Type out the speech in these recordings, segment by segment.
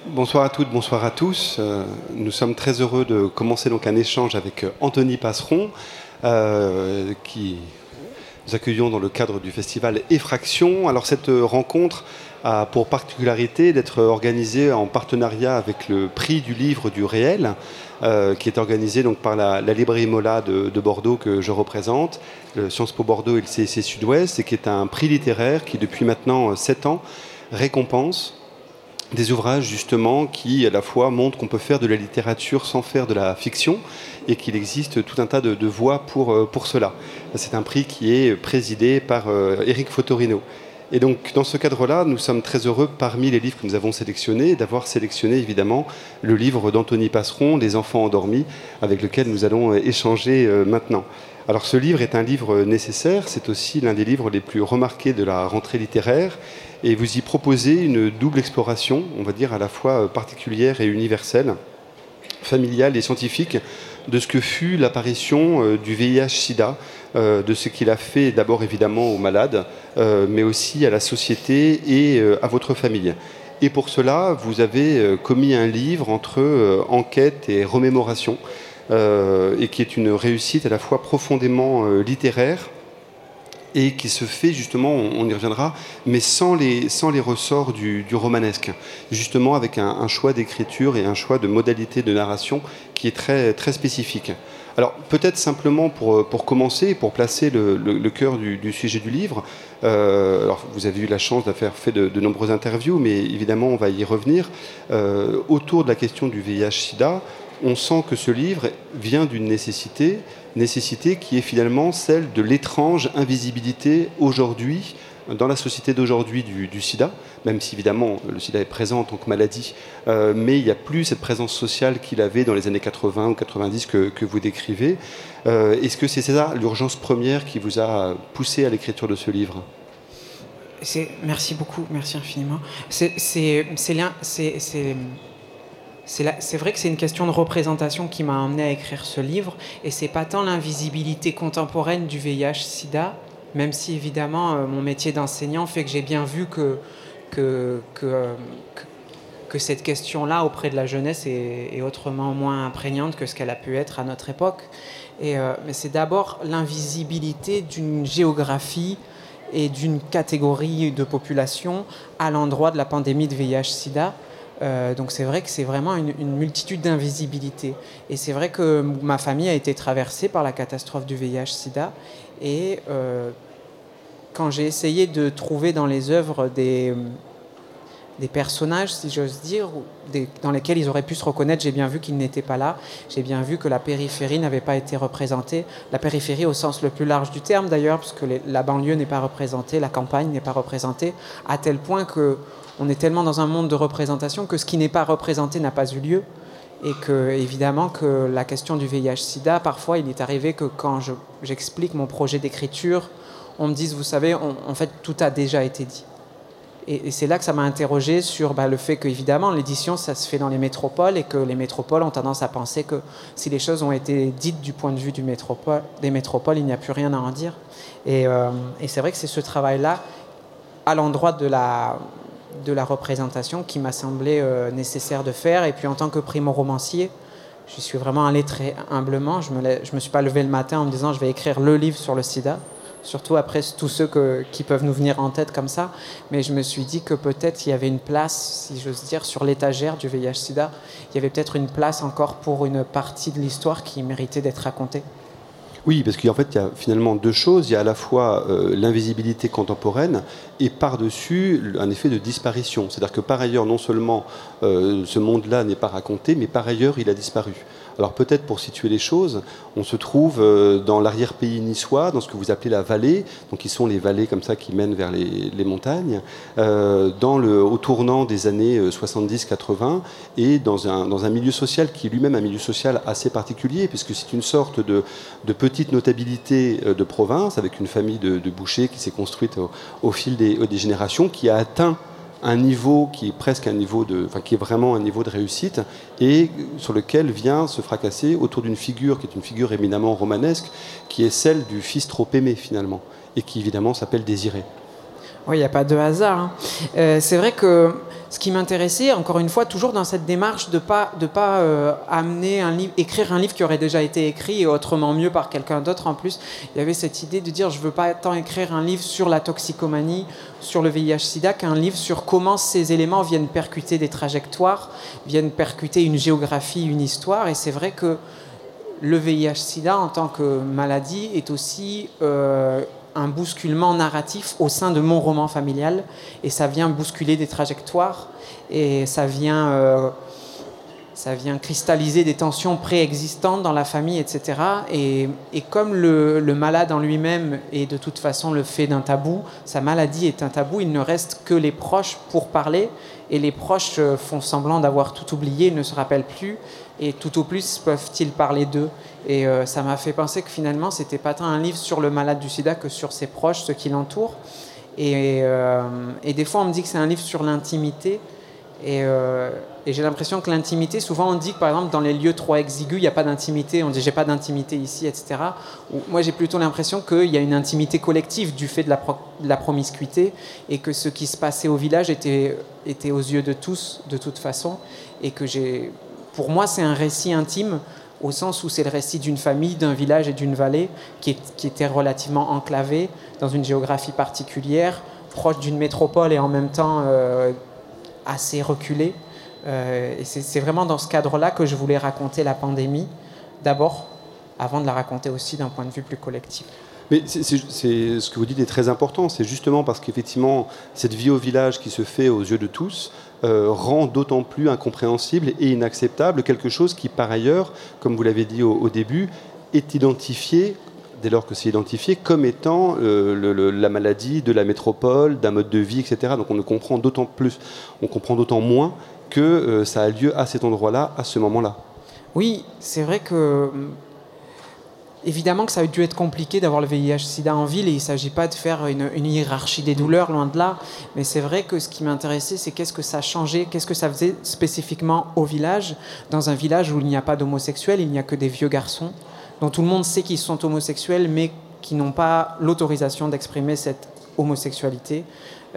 Bonsoir à toutes, bonsoir à tous. Nous sommes très heureux de commencer donc un échange avec Anthony Passeron, qui nous accueillons dans le cadre du festival Effraction. Alors cette rencontre a pour particularité d'être organisée en partenariat avec le prix du livre du réel, qui est organisé donc par la librairie Mola de Bordeaux que je représente, le Sciences Po Bordeaux et le CSC Sud-Ouest, et qui est un prix littéraire qui depuis maintenant 7 ans récompense des ouvrages justement qui à la fois montrent qu'on peut faire de la littérature sans faire de la fiction et qu'il existe tout un tas de voies pour cela. C'est un prix qui est présidé par Éric Fotorino. Et donc dans ce cadre-là, nous sommes très heureux parmi les livres que nous avons sélectionnés d'avoir sélectionné évidemment le livre d'Anthony Passeron, Les enfants endormis, avec lequel nous allons échanger maintenant. Alors ce livre est un livre nécessaire, c'est aussi l'un des livres les plus remarqués de la rentrée littéraire, et vous y proposez une double exploration, on va dire à la fois particulière et universelle, familiale et scientifique, de ce que fut l'apparition du VIH-Sida, de ce qu'il a fait d'abord évidemment aux malades, mais aussi à la société et à votre famille. Et pour cela, vous avez commis un livre entre enquête et remémoration, et qui est une réussite à la fois profondément littéraire, et qui se fait justement, on y reviendra, mais sans les ressorts du romanesque, justement avec un choix d'écriture et un choix de modalité de narration qui est très, très spécifique. Alors peut-être simplement pour commencer, pour placer le cœur du sujet du livre, alors vous avez eu la chance d'avoir fait de nombreuses interviews, mais évidemment on va y revenir, autour de la question du VIH-Sida. On sent que ce livre vient d'une nécessité qui est finalement celle de l'étrange invisibilité aujourd'hui, dans la société d'aujourd'hui du sida, même si évidemment le sida est présent en tant que maladie, mais il n'y a plus cette présence sociale qu'il avait dans les années 80 ou 90 que vous décrivez. Est-ce que c'est ça l'urgence première qui vous a poussé à l'écriture de ce livre ? Merci beaucoup, merci infiniment. C'est vrai que c'est une question de représentation qui m'a amené à écrire ce livre, et c'est pas tant l'invisibilité contemporaine du VIH-Sida, même si évidemment mon métier d'enseignant fait que j'ai bien vu que cette question-là auprès de la jeunesse est autrement moins imprégnante que ce qu'elle a pu être à notre époque. Mais c'est d'abord l'invisibilité d'une géographie et d'une catégorie de population à l'endroit de la pandémie de VIH-Sida. Donc c'est vrai que c'est vraiment une multitude d'invisibilités. Et c'est vrai que ma famille a été traversée par la catastrophe du VIH-Sida. Et quand j'ai essayé de trouver dans les œuvres des personnages, si j'ose dire, dans lesquels ils auraient pu se reconnaître, j'ai bien vu qu'ils n'étaient pas là. J'ai bien vu que la périphérie n'avait pas été représentée. La périphérie au sens le plus large du terme d'ailleurs, parce que la banlieue n'est pas représentée, la campagne n'est pas représentée, à tel point que on est tellement dans un monde de représentation que ce qui n'est pas représenté n'a pas eu lieu. Et que, évidemment, que la question du VIH-Sida, parfois, il est arrivé que quand j'explique mon projet d'écriture, on me dise, vous savez, en fait, tout a déjà été dit. Et c'est là que ça m'a interrogé sur le fait qu'évidemment, l'édition, ça se fait dans les métropoles, et que les métropoles ont tendance à penser que si les choses ont été dites du point de vue des métropoles, il n'y a plus rien à en dire. Et c'est vrai que c'est ce travail-là, à l'endroit de la représentation, qui m'a semblé nécessaire de faire. Et puis en tant que primo-romancier, je suis vraiment allé très humblement. Je me suis pas levé le matin en me disant je vais écrire le livre sur le sida, surtout après tous ceux qui peuvent nous venir en tête comme ça. Mais je me suis dit que peut-être il y avait une place, si j'ose dire, sur l'étagère du VIH-Sida. Il y avait peut-être une place encore pour une partie de l'histoire qui méritait d'être racontée. Oui, parce qu'en fait, il y a finalement deux choses. Il y a à la fois l'invisibilité contemporaine et par-dessus un effet de disparition. C'est-à-dire que par ailleurs, non seulement ce monde-là n'est pas raconté, mais par ailleurs, il a disparu. Alors peut-être pour situer les choses, on se trouve dans l'arrière-pays niçois, dans ce que vous appelez la vallée, donc qui sont les vallées comme ça qui mènent vers les montagnes, au tournant des années 70-80, et dans un milieu social qui est lui-même un milieu social assez particulier, puisque c'est une sorte de petite notabilité de province, avec une famille de bouchers qui s'est construite au fil des générations, qui a atteint un niveau qui est presque qui est vraiment un niveau de réussite, et sur lequel vient se fracasser autour d'une figure qui est une figure éminemment romanesque, qui est celle du fils trop aimé finalement, et qui évidemment s'appelle Désiré. Oui, il n'y a pas de hasard. C'est vrai que Ce qui m'intéressait, encore une fois, toujours dans cette démarche de pas amener écrire un livre qui aurait déjà été écrit et autrement mieux par quelqu'un d'autre en plus. Il y avait cette idée de dire je veux pas tant écrire un livre sur la toxicomanie, sur le VIH/SIDA, qu'un livre sur comment ces éléments viennent percuter des trajectoires, viennent percuter une géographie, une histoire. Et c'est vrai que le VIH/SIDA en tant que maladie est aussi un bousculement narratif au sein de mon roman familial, et ça vient bousculer des trajectoires et ça vient cristalliser des tensions préexistantes dans la famille, etc. Et comme le malade en lui-même est de toute façon le fait d'un tabou, sa maladie est un tabou, il ne reste que les proches pour parler, et les proches font semblant d'avoir tout oublié, ils ne se rappellent plus, et tout au plus peuvent-ils parler d'eux. Et ça m'a fait penser que finalement c'était pas tant un livre sur le malade du sida que sur ses proches, ceux qui l'entourent. Et des fois on me dit que c'est un livre sur l'intimité, et j'ai l'impression que l'intimité, souvent on dit que par exemple dans les lieux trop exigus il n'y a pas d'intimité, on dit j'ai pas d'intimité ici, etc. Moi j'ai plutôt l'impression qu'il y a une intimité collective du fait de la promiscuité, et que ce qui se passait au village était aux yeux de tous de toute façon, et que pour moi c'est un récit intime au sens où c'est le récit d'une famille, d'un village et d'une vallée qui était relativement enclavée dans une géographie particulière, proche d'une métropole et en même temps assez reculée. Et c'est vraiment dans ce cadre-là que je voulais raconter la pandémie, d'abord, avant de la raconter aussi d'un point de vue plus collectif. Mais ce que vous dites est très important, c'est justement parce qu'effectivement, cette vie au village qui se fait aux yeux de tous rend d'autant plus incompréhensible et inacceptable quelque chose qui, par ailleurs, comme vous l'avez dit au début, est identifié, dès lors que c'est identifié, comme étant la maladie de la métropole, d'un mode de vie, etc. Donc on comprend d'autant moins que ça a lieu à cet endroit-là, à ce moment-là. Oui, c'est vrai que... Évidemment que ça a dû être compliqué d'avoir le VIH/SIDA en ville, et il ne s'agit pas de faire une hiérarchie des douleurs, loin de là. Mais c'est vrai que ce qui m'intéressait, c'est qu'est-ce que ça changeait, qu'est-ce que ça faisait spécifiquement au village, dans un village où il n'y a pas d'homosexuels, il n'y a que des vieux garçons, dont tout le monde sait qu'ils sont homosexuels, mais qui n'ont pas l'autorisation d'exprimer cette homosexualité.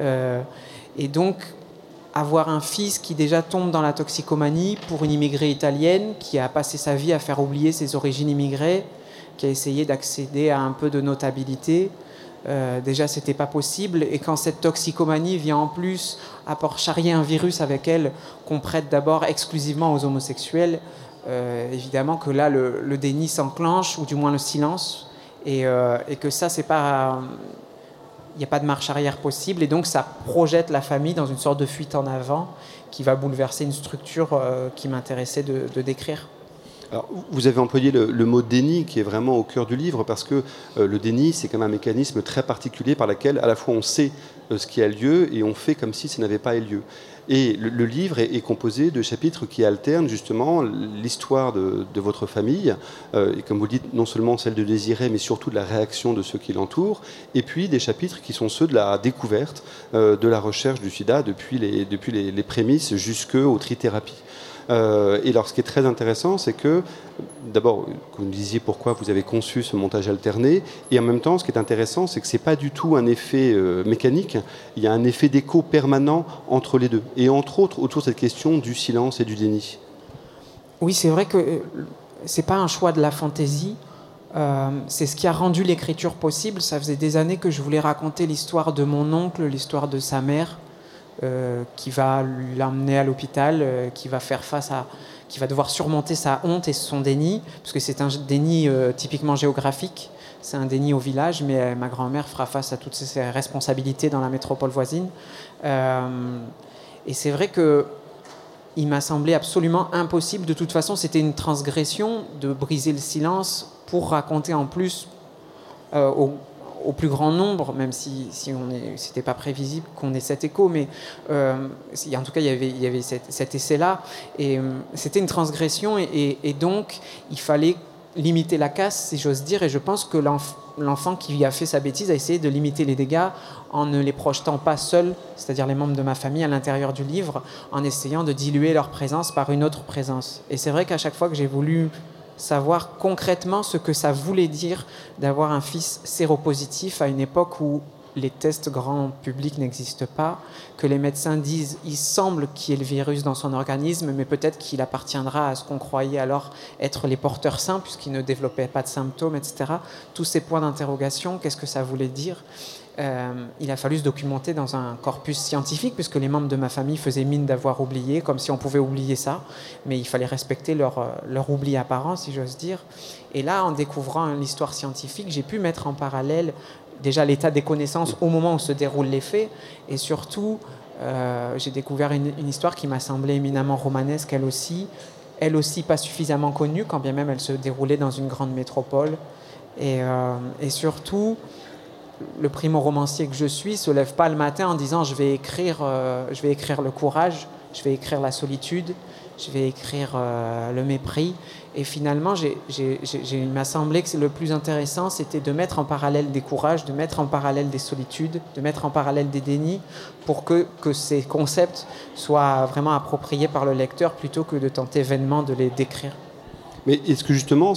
Et donc, avoir un fils qui déjà tombe dans la toxicomanie pour une immigrée italienne, qui a passé sa vie à faire oublier ses origines immigrées, qui a essayé d'accéder à un peu de notabilité. Déjà, c'était pas possible. Et quand cette toxicomanie vient en plus charrier un virus avec elle, qu'on prête d'abord exclusivement aux homosexuels, évidemment que là, le déni s'enclenche, ou du moins le silence. Et que ça, c'est pas... Il n'y a pas de marche arrière possible. Et donc, ça projette la famille dans une sorte de fuite en avant qui va bouleverser une structure qui m'intéressait de décrire. Alors, vous avez employé le mot déni qui est vraiment au cœur du livre, parce que le déni, c'est quand même un mécanisme très particulier par lequel à la fois on sait ce qui a lieu et on fait comme si ça n'avait pas eu lieu. Et le livre est composé de chapitres qui alternent justement l'histoire de votre famille, et comme vous le dites, non seulement celle de Désiré, mais surtout de la réaction de ceux qui l'entourent, et puis des chapitres qui sont ceux de la découverte de la recherche du sida depuis les prémices jusqu'aux trithérapies. Et alors, ce qui est très intéressant, c'est que, d'abord, vous me disiez pourquoi vous avez conçu ce montage alterné, et en même temps, ce qui est intéressant, c'est que ce n'est pas du tout un effet mécanique, il y a un effet d'écho permanent entre les deux, et entre autres, autour de cette question du silence et du déni. Oui, c'est vrai que ce n'est pas un choix de la fantaisie, c'est ce qui a rendu l'écriture possible. Ça faisait des années que je voulais raconter l'histoire de mon oncle, l'histoire de sa mère, qui va l'emmener à l'hôpital, qui va devoir surmonter sa honte et son déni, parce que c'est un déni typiquement géographique, c'est un déni au village, mais ma grand-mère fera face à toutes ses responsabilités dans la métropole voisine. Et c'est vrai qu'il m'a semblé absolument impossible, de toute façon c'était une transgression de briser le silence pour raconter en plus au plus grand nombre, même si c'était pas prévisible qu'on ait cet écho, mais en tout cas il y avait cet essai-là, et c'était une transgression, et donc il fallait limiter la casse, si j'ose dire, et je pense que l'enfant qui a fait sa bêtise a essayé de limiter les dégâts en ne les projetant pas seuls, c'est-à-dire les membres de ma famille, à l'intérieur du livre, en essayant de diluer leur présence par une autre présence. Et c'est vrai qu'à chaque fois que j'ai voulu savoir concrètement ce que ça voulait dire d'avoir un fils séropositif à une époque où les tests grand public n'existent pas, que les médecins disent il semble qu'il y ait le virus dans son organisme, mais peut-être qu'il appartiendra à ce qu'on croyait alors être les porteurs sains, puisqu'ils ne développaient pas de symptômes, etc. Tous ces points d'interrogation, qu'est-ce que ça voulait dire ? Il a fallu se documenter dans un corpus scientifique, puisque les membres de ma famille faisaient mine d'avoir oublié, comme si on pouvait oublier ça, mais il fallait respecter leur oubli apparent, si j'ose dire. Et là, en découvrant l'histoire scientifique, j'ai pu mettre en parallèle déjà l'état des connaissances au moment où se déroulent les faits, et surtout, j'ai découvert une histoire qui m'a semblé éminemment romanesque, elle aussi pas suffisamment connue, quand bien même elle se déroulait dans une grande métropole. Et surtout, le primo-romancier que je suis se lève pas le matin en disant je vais écrire le courage, je vais écrire la solitude, je vais écrire le mépris. Et finalement, il m'a semblé que le plus intéressant, c'était de mettre en parallèle des courages, de mettre en parallèle des solitudes, de mettre en parallèle des dénis, pour que ces concepts soient vraiment appropriés par le lecteur, plutôt que de tenter vainement de les décrire. Mais est-ce que justement,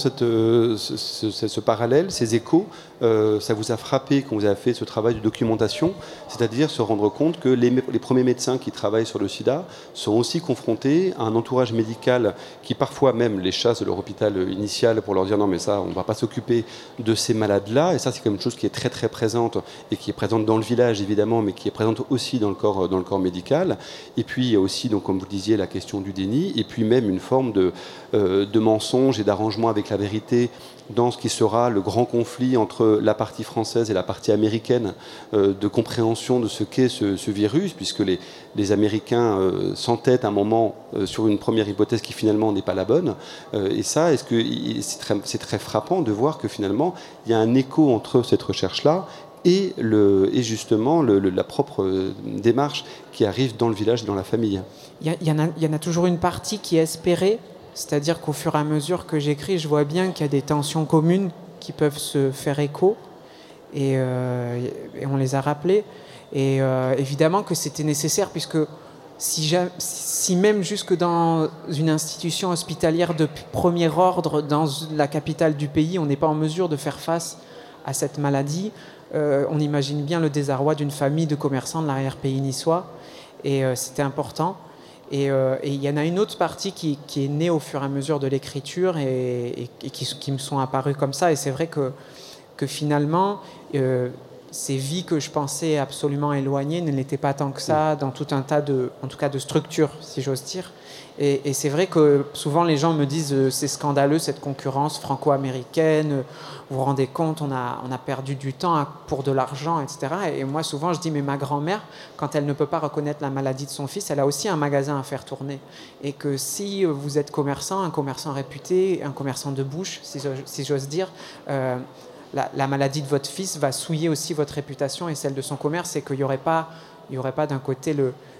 ce parallèle, ces échos, ça vous a frappé quand vous avez fait ce travail de documentation, c'est-à-dire se rendre compte que les premiers médecins qui travaillent sur le sida sont aussi confrontés à un entourage médical qui parfois même les chasse de leur hôpital initial pour leur dire non mais ça, on ne va pas s'occuper de ces malades-là, et ça c'est quand même une chose qui est très très présente et qui est présente dans le village évidemment, mais qui est présente aussi dans le corps médical. Et puis il y a aussi, donc, comme vous le disiez, la question du déni, et puis même une forme de mensonge et d'arrangement avec la vérité dans ce qui sera le grand conflit entre la partie française et la partie américaine, de compréhension de ce qu'est ce virus, puisque les Américains s'entêtent un moment sur une première hypothèse qui finalement n'est pas la bonne. Et ça, est-ce que c'est très frappant de voir que finalement il y a un écho entre cette recherche-là et justement la propre démarche qui arrive dans le village, dans la famille. Il y en a toujours une partie qui est espérée. C'est-à-dire qu'au fur et à mesure que j'écris, je vois bien qu'il y a des tensions communes qui peuvent se faire écho, et on les a rappelées. Et évidemment que c'était nécessaire, puisque si même jusque dans une institution hospitalière de premier ordre, dans la capitale du pays, on n'est pas en mesure de faire face à cette maladie, on imagine bien le désarroi d'une famille de commerçants de l'arrière-pays niçois, et c'était important. Et il y en a une autre partie qui est née au fur et à mesure de l'écriture et qui me sont apparues comme ça. Et c'est vrai que finalement, ces vies que je pensais absolument éloignées ne l'étaient pas tant que ça dans tout un tas de structures, si j'ose dire. Et c'est vrai que souvent les gens me disent c'est scandaleux cette concurrence franco-américaine, vous vous rendez compte, on a perdu du temps pour de l'argent, etc. Et moi souvent je dis mais ma grand-mère, quand elle ne peut pas reconnaître la maladie de son fils, elle a aussi un magasin à faire tourner. Et que si vous êtes commerçant, un commerçant réputé, un commerçant de bouche, si j'ose dire, la maladie de votre fils va souiller aussi votre réputation et celle de son commerce, et qu'il n'y aurait pas d'un côté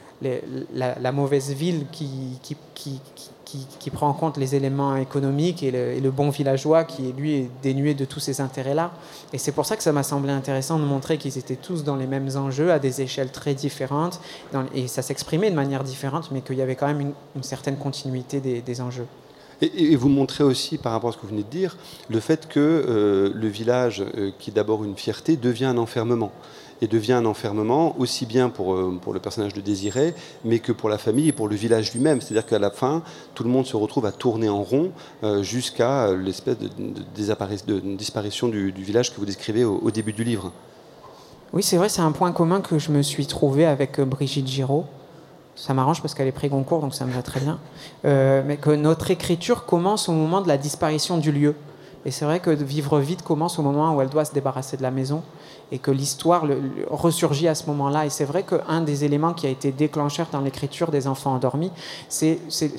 la mauvaise ville qui prend en compte les éléments économiques et le bon villageois qui, lui, est dénué de tous ces intérêts-là. Et c'est pour ça que ça m'a semblé intéressant de montrer qu'ils étaient tous dans les mêmes enjeux, à des échelles très différentes, et ça s'exprimait de manière différente, mais qu'il y avait quand même une certaine continuité des enjeux. Et vous montrez aussi, par rapport à ce que vous venez de dire, le fait que le village, qui est d'abord une fierté, devient un enfermement. Et devient un enfermement aussi bien pour le personnage de Désiré, mais que pour la famille et pour le village lui-même. C'est-à-dire qu'à la fin, tout le monde se retrouve à tourner en rond jusqu'à l'espèce de disparition du village que vous décrivez au début du livre. Oui, c'est vrai, c'est un point commun que je me suis trouvé avec Brigitte Giraud. Ça m'arrange parce qu'elle est prix Goncourt, donc ça me va très bien. Mais que notre écriture commence au moment de la disparition du lieu. Et c'est vrai que Vivre vite commence au moment où elle doit se débarrasser de la maison, et que l'histoire ressurgit à ce moment-là. Et c'est vrai qu'un des éléments qui a été déclencheur dans l'écriture des Enfants endormis, c'est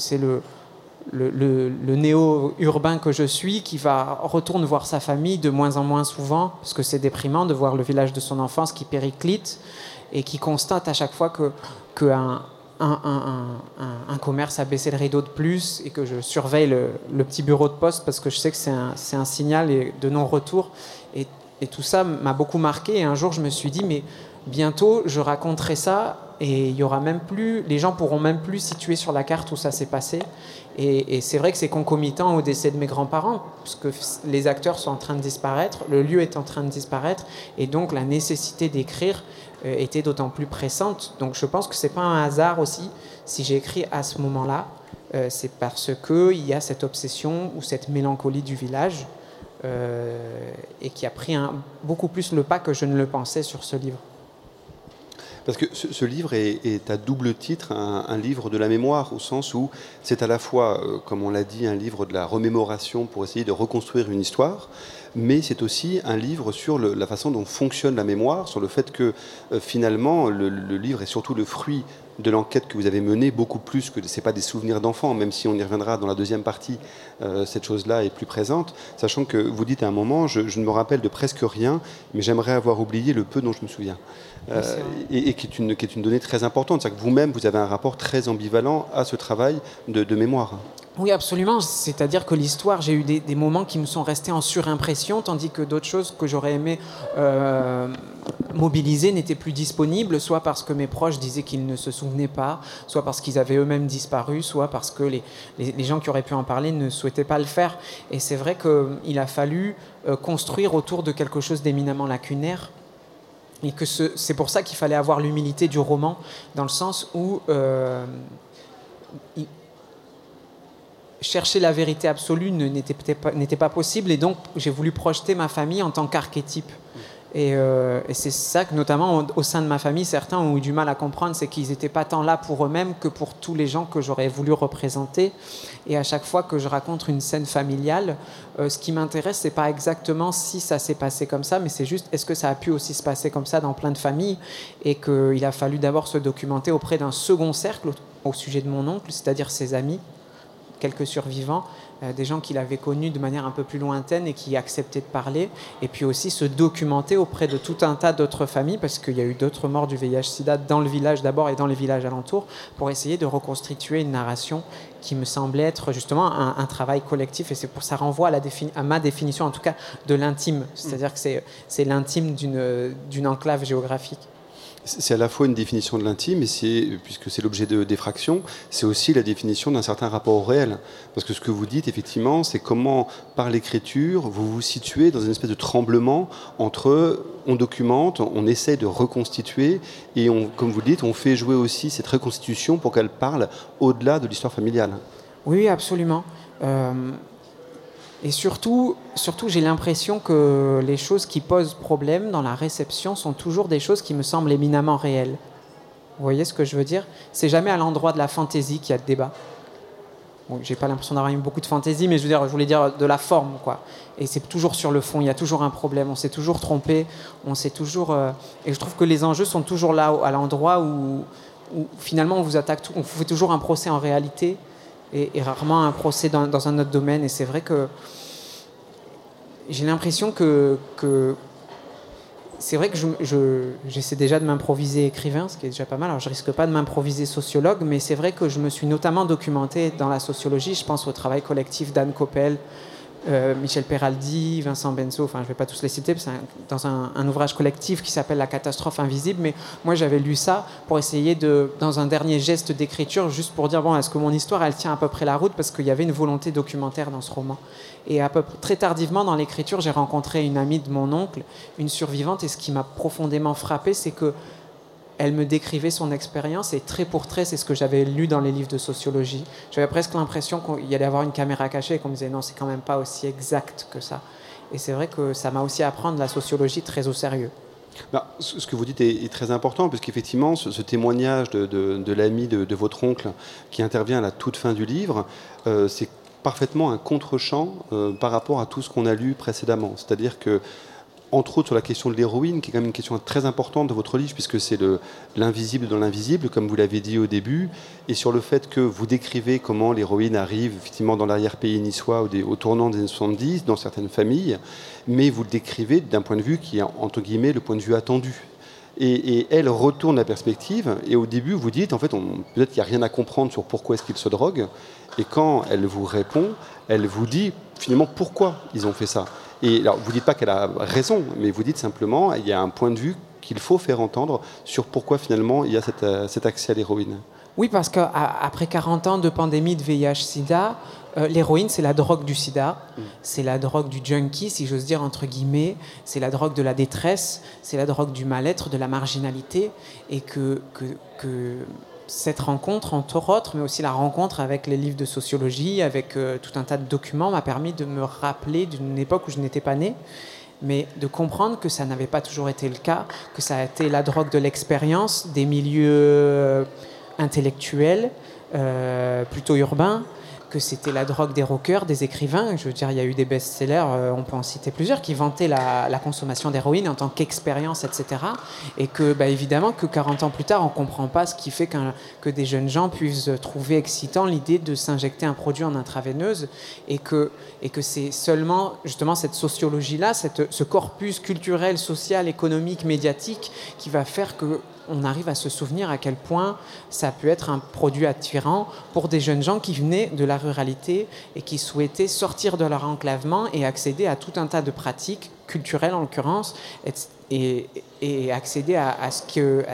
le néo-urbain que je suis qui retourne voir sa famille de moins en moins souvent, parce que c'est déprimant de voir le village de son enfance qui périclite, et qui constate à chaque fois qu'un commerce a baissé le rideau de plus, et que je surveille le petit bureau de poste parce que je sais que c'est un signal de non-retour. Et Et tout ça m'a beaucoup marqué. Et un jour, je me suis dit, mais bientôt, je raconterai ça et il y aura même plus, les gens pourront même plus situer sur la carte où ça s'est passé. Et c'est vrai que c'est concomitant au décès de mes grands-parents, parce que les acteurs sont en train de disparaître, le lieu est en train de disparaître, et donc la nécessité d'écrire était d'autant plus pressante. Donc je pense que c'est pas un hasard aussi si j'ai écrit à ce moment-là. C'est parce qu'il y a cette obsession ou cette mélancolie du village et qui a pris beaucoup plus le pas que je ne le pensais sur ce livre. Parce que ce livre est à double titre un livre de la mémoire, au sens où c'est à la fois, comme on l'a dit, un livre de la remémoration pour essayer de reconstruire une histoire, mais c'est aussi un livre sur la façon dont fonctionne la mémoire, sur le fait que finalement le livre est surtout le fruit de l'enquête que vous avez menée, beaucoup plus que ce n'est pas des souvenirs d'enfants, même si on y reviendra dans la deuxième partie, cette chose-là est plus présente, sachant que vous dites à un moment, je ne me rappelle de presque rien, mais j'aimerais avoir oublié le peu dont je me souviens. Et qui est une donnée très importante, c'est-à-dire que vous-même, vous avez un rapport très ambivalent à ce travail de mémoire. Oui, absolument. C'est-à-dire que l'histoire, j'ai eu des moments qui me sont restés en surimpression, tandis que d'autres choses que j'aurais aimé mobiliser n'étaient plus disponibles, soit parce que mes proches disaient qu'ils ne se souvenaient pas, soit parce qu'ils avaient eux-mêmes disparu, soit parce que les gens qui auraient pu en parler ne souhaitaient pas le faire. Et c'est vrai qu'il a fallu construire autour de quelque chose d'éminemment lacunaire. Et que c'est pour ça qu'il fallait avoir l'humilité du roman, dans le sens où chercher la vérité absolue n'était pas possible, et donc j'ai voulu projeter ma famille en tant qu'archétype. Et c'est ça que, notamment au sein de ma famille, certains ont eu du mal à comprendre, c'est qu'ils n'étaient pas tant là pour eux-mêmes que pour tous les gens que j'aurais voulu représenter. Et à chaque fois que je raconte une scène familiale, ce qui m'intéresse, c'est pas exactement si ça s'est passé comme ça, mais c'est juste, est-ce que ça a pu aussi se passer comme ça dans plein de familles, et qu'il a fallu d'abord se documenter auprès d'un second cercle au sujet de mon oncle, c'est-à-dire ses amis, quelques survivants, des gens qu'il avait connus de manière un peu plus lointaine et qui acceptaient de parler, et puis aussi se documenter auprès de tout un tas d'autres familles, parce qu'il y a eu d'autres morts du VIH-Sida dans le village d'abord et dans les villages alentours, pour essayer de reconstituer une narration qui me semblait être justement un travail collectif, et ça renvoie à ma définition en tout cas de l'intime, c'est-à-dire que c'est l'intime d'une enclave géographique. C'est à la fois une définition de l'intime, puisque c'est l'objet d'effraction, c'est aussi la définition d'un certain rapport au réel. Parce que ce que vous dites, effectivement, c'est comment, par l'écriture, vous vous situez dans une espèce de tremblement entre on documente, on essaie de reconstituer, et comme vous le dites, on fait jouer aussi cette reconstitution pour qu'elle parle au-delà de l'histoire familiale. Oui, absolument. Et surtout, j'ai l'impression que les choses qui posent problème dans la réception sont toujours des choses qui me semblent éminemment réelles. Vous voyez ce que je veux dire ? C'est jamais à l'endroit de la fantaisie qu'il y a de débat. Bon, j'ai pas l'impression d'avoir eu beaucoup de fantaisie, mais je voulais dire de la forme, quoi. Et c'est toujours sur le fond, il y a toujours un problème, on s'est toujours trompé, on s'est toujours... Et je trouve que les enjeux sont toujours là, à l'endroit où finalement on vous attaque, on vous fait toujours un procès en réalité, et rarement un procès dans un autre domaine. Et c'est vrai que j'ai l'impression que c'est vrai que j'essaie déjà de m'improviser écrivain, ce qui est déjà pas mal. Alors je risque pas de m'improviser sociologue, mais c'est vrai que je me suis notamment documenté dans la sociologie. Je pense au travail collectif d'Anne Coppel, Michel Peraldi, Vincent Benso, enfin je ne vais pas tous les citer, c'est dans un ouvrage collectif qui s'appelle La catastrophe invisible, mais moi j'avais lu ça pour essayer dans un dernier geste d'écriture, juste pour dire, bon, est-ce que mon histoire elle tient à peu près la route, parce qu'il y avait une volonté documentaire dans ce roman. Et très tardivement dans l'écriture, j'ai rencontré une amie de mon oncle, une survivante, et ce qui m'a profondément frappé, c'est que elle me décrivait son expérience, et trait pour trait, c'est ce que j'avais lu dans les livres de sociologie. J'avais presque l'impression qu'il y allait avoir une caméra cachée et qu'on me disait non, c'est quand même pas aussi exact que ça. Et c'est vrai que ça m'a aussi appris la sociologie très au sérieux. Bah, ce que vous dites est très important, parce qu'effectivement, ce témoignage de l'ami de votre oncle qui intervient à la toute fin du livre, c'est parfaitement un contre-champ par rapport à tout ce qu'on a lu précédemment. C'est-à-dire que, entre autres sur la question de l'héroïne, qui est quand même une question très importante de votre livre, puisque c'est l'invisible dans l'invisible, comme vous l'avez dit au début, et sur le fait que vous décrivez comment l'héroïne arrive effectivement dans l'arrière-pays niçois au tournant des années 70, dans certaines familles, mais vous le décrivez d'un point de vue qui est, entre guillemets, le point de vue attendu. Et elle retourne la perspective, et au début vous dites, en fait, peut-être qu'il n'y a rien à comprendre sur pourquoi est-ce qu'ils se droguent, et quand elle vous répond, elle vous dit finalement pourquoi ils ont fait ça. Et alors, vous ne dites pas qu'elle a raison, mais vous dites simplement il y a un point de vue qu'il faut faire entendre sur pourquoi finalement il y a cet accès à l'héroïne. Oui, parce qu'après 40 ans de pandémie de VIH-Sida, l'héroïne, c'est la drogue du sida, c'est la drogue du junkie, si j'ose dire, entre guillemets, c'est la drogue de la détresse, c'est la drogue du mal-être, de la marginalité, et que cette rencontre, entre autres, mais aussi la rencontre avec les livres de sociologie, avec tout un tas de documents, m'a permis de me rappeler d'une époque où je n'étais pas née, mais de comprendre que ça n'avait pas toujours été le cas, que ça a été la drogue de l'expérience, des milieux intellectuels, plutôt urbains, que c'était la drogue des rockers, des écrivains. Je veux dire, il y a eu des best-sellers, on peut en citer plusieurs, qui vantaient la consommation d'héroïne en tant qu'expérience, etc. Et que, évidemment, que 40 ans plus tard, on ne comprend pas ce qui fait que des jeunes gens puissent trouver excitant l'idée de s'injecter un produit en intraveineuse, et que c'est seulement, justement, cette sociologie-là, ce corpus culturel, social, économique, médiatique, qui va faire que on arrive à se souvenir à quel point ça peut être un produit attirant pour des jeunes gens qui venaient de la ruralité et qui souhaitaient sortir de leur enclavement et accéder à tout un tas de pratiques culturelles en l'occurrence et accéder à ce que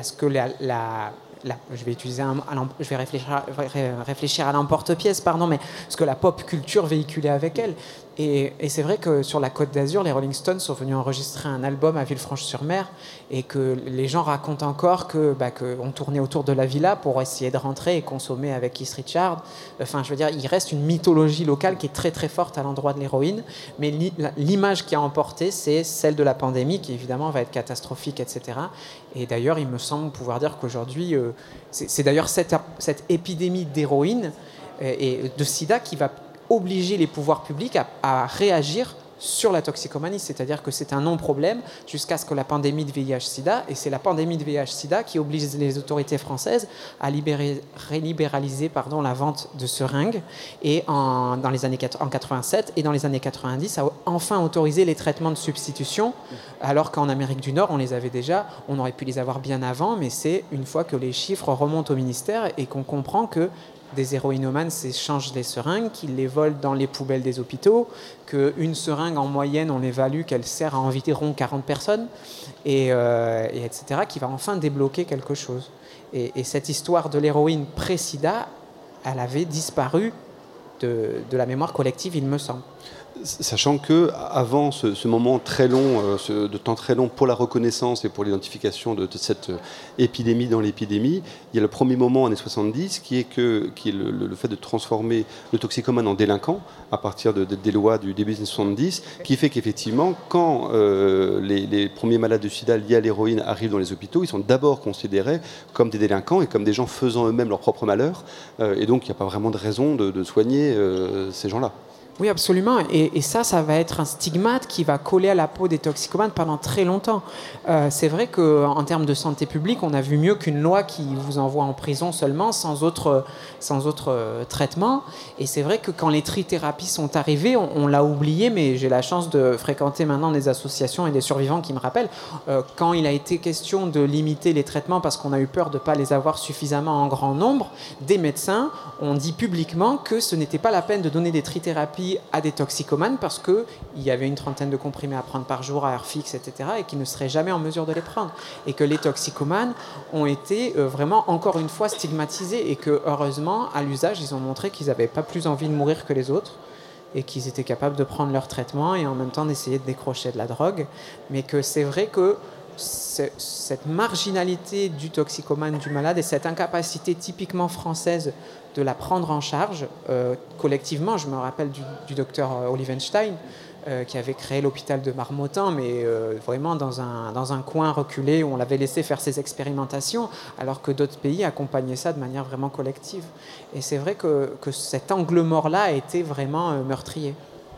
je vais utiliser je vais réfléchir à l'emporte-pièce, mais ce que la pop culture véhiculait avec elle. Et c'est vrai que sur la Côte d'Azur, les Rolling Stones sont venus enregistrer un album à Villefranche-sur-Mer et que les gens racontent encore qu'on tournait autour de la villa pour essayer de rentrer et consommer avec Keith Richards. Enfin, je veux dire, il reste une mythologie locale qui est très très forte à l'endroit de l'héroïne, mais l'image qui a emporté, c'est celle de la pandémie qui évidemment va être catastrophique, etc. Et d'ailleurs, il me semble pouvoir dire qu'aujourd'hui, c'est d'ailleurs cette épidémie d'héroïne et de sida qui va obliger les pouvoirs publics à réagir sur la toxicomanie, c'est-à-dire que c'est un non-problème jusqu'à ce que la pandémie de VIH-Sida, et c'est la pandémie de VIH-Sida qui oblige les autorités françaises à relibéraliser la vente de seringues, et en 87 et dans les années 90 à enfin autoriser les traitements de substitution, alors qu'en Amérique du Nord on les avait déjà, on aurait pu les avoir bien avant, mais c'est une fois que les chiffres remontent au ministère et qu'on comprend que des héroïnomanes s'échangent des seringues, qu'ils les volent dans les poubelles des hôpitaux, qu'une seringue, en moyenne, on évalue qu'elle sert à environ 40 personnes, et etc., qui va enfin débloquer quelque chose. Et cette histoire de l'héroïne pré-sida, elle avait disparu de la mémoire collective, il me semble. Sachant que avant ce moment très long, de temps très long pour la reconnaissance et pour l'identification de cette épidémie dans l'épidémie, il y a le premier moment en années 70 qui est le fait de transformer le toxicomane en délinquant à partir des lois du début des années 70, qui fait qu'effectivement, quand les premiers malades de sida liés à l'héroïne arrivent dans les hôpitaux, ils sont d'abord considérés comme des délinquants et comme des gens faisant eux-mêmes leur propre malheur. Et donc, il n'y a pas vraiment de raison de soigner ces gens-là. Oui, absolument. Et ça va être un stigmate qui va coller à la peau des toxicomanes pendant très longtemps. C'est vrai qu'en termes de santé publique, on a vu mieux qu'une loi qui vous envoie en prison seulement, sans autre traitement. Et c'est vrai que quand les trithérapies sont arrivées, on l'a oublié, mais j'ai la chance de fréquenter maintenant des associations et des survivants qui me rappellent. Quand il a été question de limiter les traitements parce qu'on a eu peur de ne pas les avoir suffisamment en grand nombre, des médecins ont dit publiquement que ce n'était pas la peine de donner des trithérapies à des toxicomanes parce qu'il y avait une trentaine de comprimés à prendre par jour à heure fixe, etc., et qu'ils ne seraient jamais en mesure de les prendre. Et que les toxicomanes ont été vraiment, encore une fois, stigmatisés et que, heureusement, à l'usage, ils ont montré qu'ils n'avaient pas plus envie de mourir que les autres et qu'ils étaient capables de prendre leur traitement et en même temps d'essayer de décrocher de la drogue. Mais que c'est vrai que cette marginalité du toxicomane, du malade, et cette incapacité typiquement française de la prendre en charge collectivement. Je me rappelle du docteur Olivenstein qui avait créé l'hôpital de Marmottan, mais vraiment dans un coin reculé où on l'avait laissé faire ses expérimentations, alors que d'autres pays accompagnaient ça de manière vraiment collective. Et c'est vrai que cet angle mort-là a été vraiment meurtrier.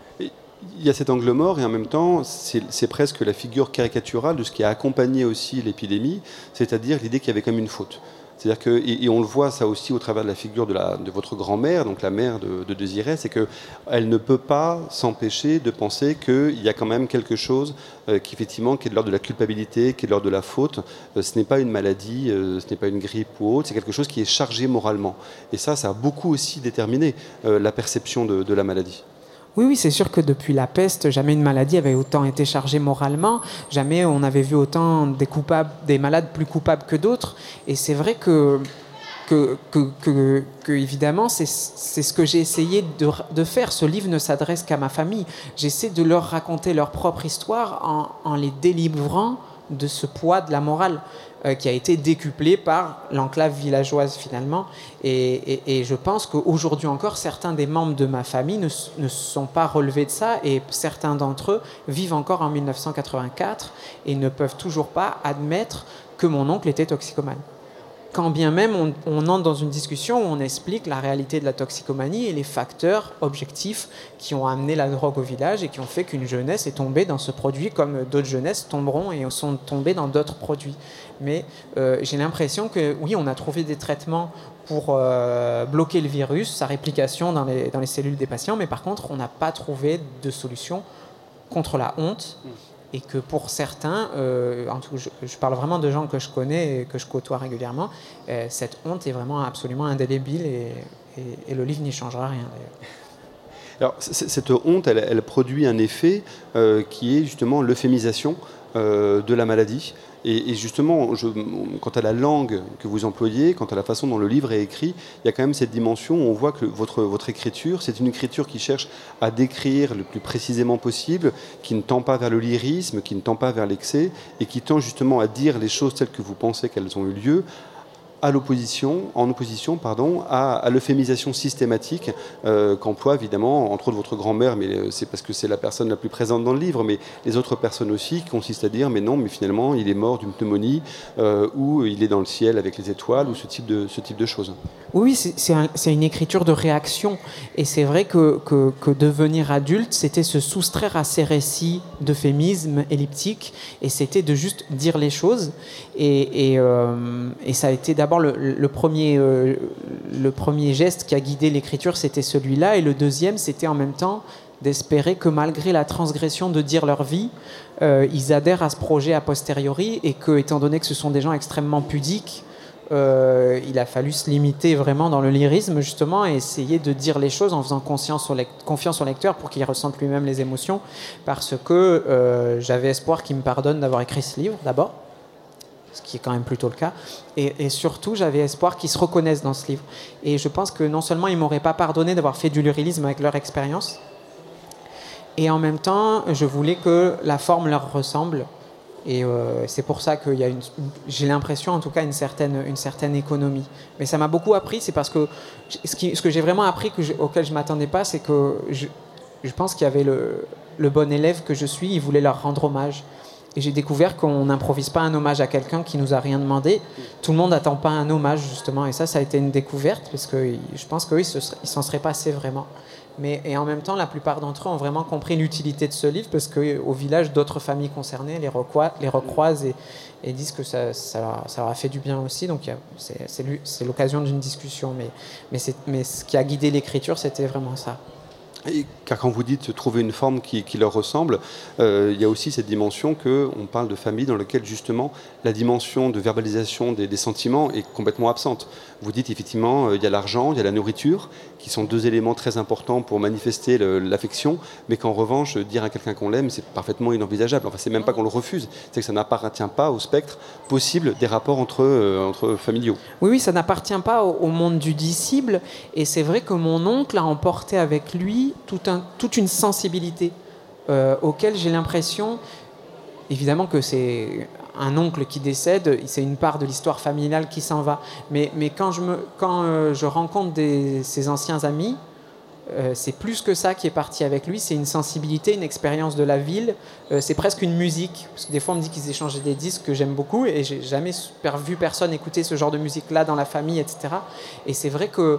Il y a cet angle mort et en même temps, c'est presque la figure caricaturale de ce qui a accompagné aussi l'épidémie, c'est-à-dire l'idée qu'il y avait quand même une faute. C'est-à-dire que, et on le voit ça aussi au travers de la figure de votre grand-mère, donc la mère de Désirée, c'est qu'elle ne peut pas s'empêcher de penser qu'il y a quand même quelque chose qui est de l'ordre de la culpabilité, qui est de l'ordre de la faute. Ce n'est pas une maladie, ce n'est pas une grippe ou autre, c'est quelque chose qui est chargé moralement. Et ça a beaucoup aussi déterminé la perception de la maladie. Oui, oui, c'est sûr que depuis la peste, jamais une maladie avait autant été chargée moralement, jamais on avait vu autant des malades plus coupables que d'autres. Et c'est vrai que évidemment, c'est ce que j'ai essayé de faire. Ce livre ne s'adresse qu'à ma famille. J'essaie de leur raconter leur propre histoire en les délivrant de ce poids de la morale qui a été décuplé par l'enclave villageoise finalement. Et je pense qu'aujourd'hui encore, certains des membres de ma famille ne se sont pas relevés de ça, et certains d'entre eux vivent encore en 1984 et ne peuvent toujours pas admettre que mon oncle était toxicomane. Quand bien même on entre dans une discussion où on explique la réalité de la toxicomanie et les facteurs objectifs qui ont amené la drogue au village et qui ont fait qu'une jeunesse est tombée dans ce produit, comme d'autres jeunesses tomberont et sont tombées dans d'autres produits. Mais j'ai l'impression que oui, on a trouvé des traitements pour bloquer le virus, sa réplication dans les cellules des patients, mais par contre on n'a pas trouvé de solution contre la honte. Et que pour certains, en tout, je parle vraiment de gens que je connais et que je côtoie régulièrement, cette honte est vraiment absolument indélébile, et le livre n'y changera rien d'ailleurs. Alors, cette honte, elle produit un effet qui est justement l'euphémisation de la maladie. Et justement, quant à la langue que vous employez, quant à la façon dont le livre est écrit, il y a quand même cette dimension où on voit que votre écriture, c'est une écriture qui cherche à décrire le plus précisément possible, qui ne tend pas vers le lyrisme, qui ne tend pas vers l'excès, et qui tend justement à dire les choses telles que vous pensez qu'elles ont eu lieu, en opposition à l'euphémisation systématique qu'emploie évidemment, entre autres votre grand-mère, mais c'est parce que c'est la personne la plus présente dans le livre, mais les autres personnes aussi, qui consistent à dire mais non, mais finalement il est mort d'une pneumonie, ou il est dans le ciel avec les étoiles, ou ce type de choses. Oui, c'est une écriture de réaction, et c'est vrai que devenir adulte, c'était se soustraire à ces récits d'euphémismes elliptiques, et c'était de juste dire les choses, et ça a été d'abord le premier geste qui a guidé l'écriture, c'était celui-là, et le deuxième, c'était en même temps d'espérer que malgré la transgression de dire leur vie, ils adhèrent à ce projet a posteriori, et que, étant donné que ce sont des gens extrêmement pudiques, il a fallu se limiter vraiment dans le lyrisme justement, et essayer de dire les choses en faisant confiance au lecteur pour qu'il ressente lui-même les émotions, parce que j'avais espoir qu'il me pardonne d'avoir écrit ce livre d'abord, ce qui est quand même plutôt le cas, et surtout j'avais espoir qu'ils se reconnaissent dans ce livre, et je pense que non seulement ils ne m'auraient pas pardonné d'avoir fait du lyrisme avec leur expérience, et en même temps je voulais que la forme leur ressemble. Et c'est pour ça qu'il y a j'ai l'impression en tout cas une certaine économie. Mais ça m'a beaucoup appris, c'est parce que ce que j'ai vraiment appris auquel je ne m'attendais pas, c'est que je pense qu'il y avait le bon élève que je suis, il voulait leur rendre hommage. Et j'ai découvert qu'on n'improvise pas un hommage à quelqu'un qui nous a rien demandé. Tout le monde n'attend pas un hommage justement, et ça a été une découverte, parce que je pense qu'eux, ils s'en seraient passés vraiment. Et en même temps, la plupart d'entre eux ont vraiment compris l'utilité de ce livre, parce qu'au village, d'autres familles concernées les recroisent et disent que ça leur a fait du bien aussi. Donc c'est l'occasion d'une discussion. Mais ce qui a guidé l'écriture, c'était vraiment ça. Car quand vous dites trouver une forme qui leur ressemble, il y a aussi cette dimension qu'on parle de famille dans laquelle justement la dimension de verbalisation des sentiments est complètement absente. Vous dites effectivement il y a l'argent, il y a la nourriture, qui sont deux éléments très importants pour manifester l'affection, mais qu'en revanche dire à quelqu'un qu'on l'aime, c'est parfaitement inenvisageable. Enfin, c'est même pas qu'on le refuse, c'est que ça n'appartient pas au spectre possible des rapports entre familiaux. Oui, ça n'appartient pas au monde du disciple, et c'est vrai que mon oncle a emporté avec lui toute une sensibilité auquel j'ai l'impression, évidemment que c'est un oncle qui décède, c'est une part de l'histoire familiale qui s'en va, mais quand je rencontre ses anciens amis, c'est plus que ça qui est parti avec lui, c'est une sensibilité, une expérience de la ville, c'est presque une musique, parce que des fois on me dit qu'ils échangeaient des disques que j'aime beaucoup, et j'ai jamais vu personne écouter ce genre de musique-là dans la famille, etc. Et c'est vrai que